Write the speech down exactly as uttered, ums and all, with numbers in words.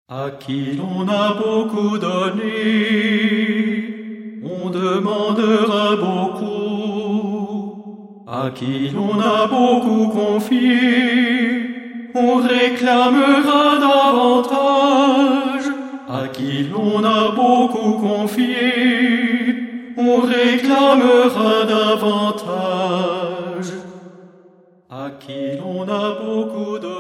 À qui l'on a beaucoup donné, on demandera beaucoup. À qui l'on a beaucoup confié, on réclamera davantage. À qui l'on a beaucoup confié, on réclamera davantage. À qui l'on a beaucoup donné,